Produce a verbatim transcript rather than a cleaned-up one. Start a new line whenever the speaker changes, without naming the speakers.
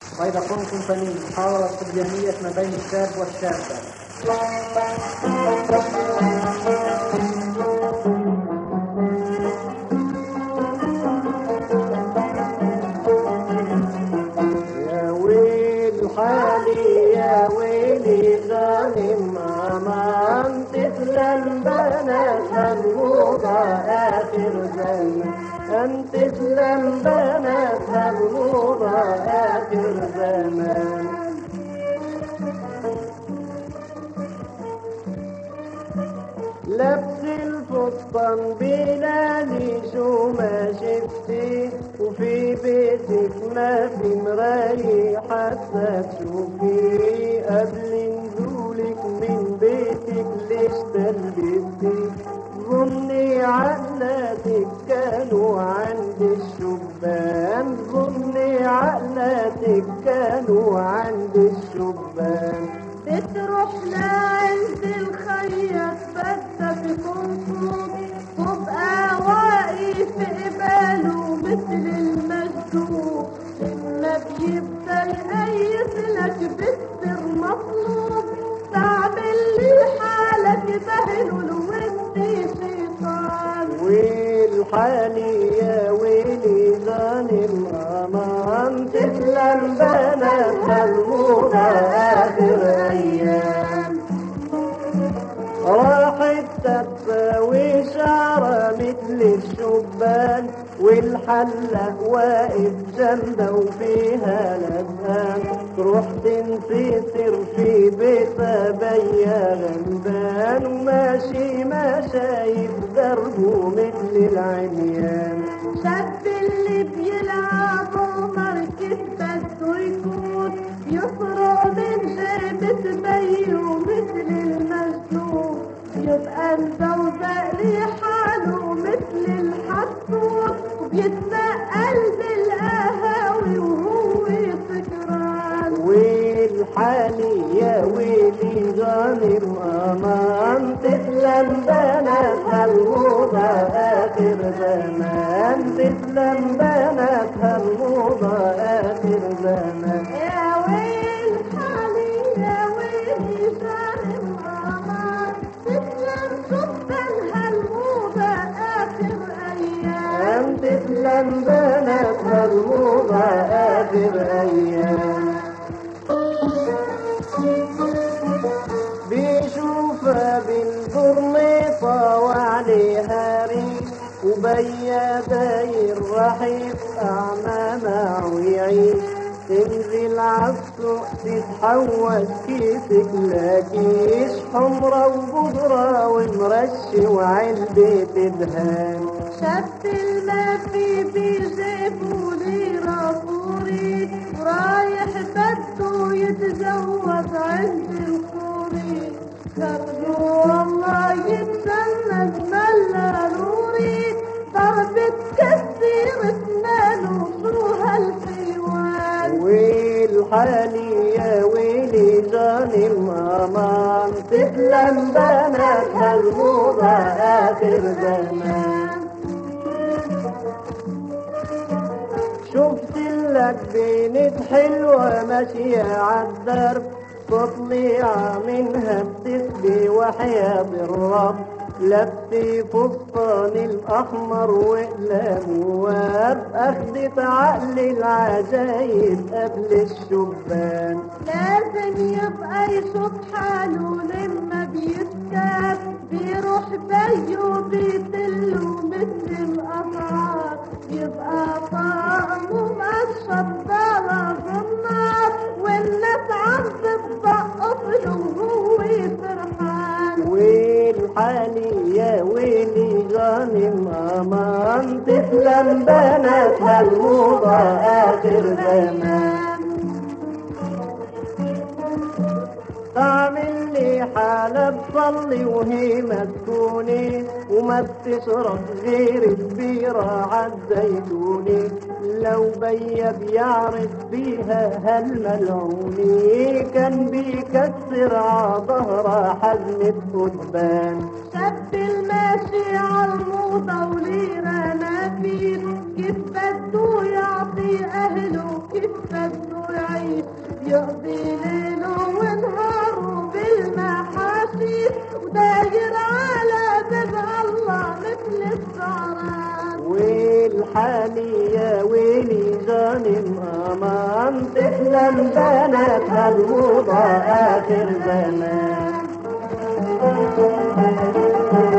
فودافون كومباني، محاورة صبيانية ما بين الشاب والشابة.
يا ويل حالي يا ويلي ظالم أمان، تسلم بنات الموضة آخر زمان، أن تسلم بنات الموضة آخر زمان. لبس الفستان بلالي شو ما شفتي، وفي بيتك ما في مراية حتى تشوفي، قبل نزولك من بيتك ليش تلبستي، ظني عقلاتك كانوا عند الشبان، ظني عقلاتك كانوا عند الشبان.
بتروح لعند الخياط بدك تنصب، تبقى واقف قباله مثل المجذوب، لما بيبدا يقيس لك بالسر مطلوب، تعمل لي حالك بهلول وانت شيطان.
ويل حالي يا ويلي ظالم أمان، تسلم بنات الموضة آخر أيام. راحت تتساوي شعرها مثل الشبان، والحلق واقف جنبها وفيها لبان، تروح تنسي سر في بيتها بيا غلبان، وماشي ما شايف دربه مثل العميان.
شاب اللي بيلعبوا مركب بده يكون، يسرق من جيبة بيه مثل المجنون، يبقى مزوزق لي حاله مثل الحسود، وبيتنقل بالقهاوي وهو سكران.
ويل حالي يا ويلي ظالم أمان، تسلم بنات الموضة آخر زمان، تسلم بنات الموضة آخر زمان.
يا ويل حالي يا ويلي ظالم أمان، تسلم شبان هالموضة آخر أيام،
تسلم بنات هالموضة آخر أيام. بيشوفها بالبرنيطة وعليها ريش، وبيا داير راح يفقع ما معه يعيش، تنزل عالسوق تتحوش كيسك لاكيش، حمرا وبودرة ومرش وعلبة دهان.
شاب الما في بيجيبوا لي رافوري، رايح بده يتزوج عند الخوري، خرجوا والله يتسند ملا نوري، ضربة كثير اسنانه شو هالحيوان.
ويل حالي يا ويلي ظالم أمان، تسلم بنات هالموضة آخر زمان. شفت لك بنت حلوة ماشية عالدرب، تطلع منها بتسبي وحياة الرب، لبسي فستان الأحمر وإقلام واب، أخدت عقل العجايب قبل الشبان.
لازم يبقى يشوف حاله لما بيتكاب، بيروح بيه بيتلو مثل الأسعار، يبقى طعمه مقشط بلا النار، والناس عم تتسقط له وهو فرحان.
ويل حالي يا ويلي ظالم أمان، تسلم بنات هالموضة آخر زمان. تعمل لي حالة تصلي وهي مسكونة، وما بتشرب غير البيرة عالزيتونة، لو بيا بيعرف بيها هالملعونة، كان بيكسر عظهرها حزمة قضبان.
شاب الماشي عالموضة وليرة نافير، كيف بده يعطي أهله كيف بده يعيش، يقضي ليله ونهاره بالمحاسيب وداير على باب الله مثل السعران.
والحالي يا ويلي ظالم امان تسلم بنات هالوضع اخر زمان.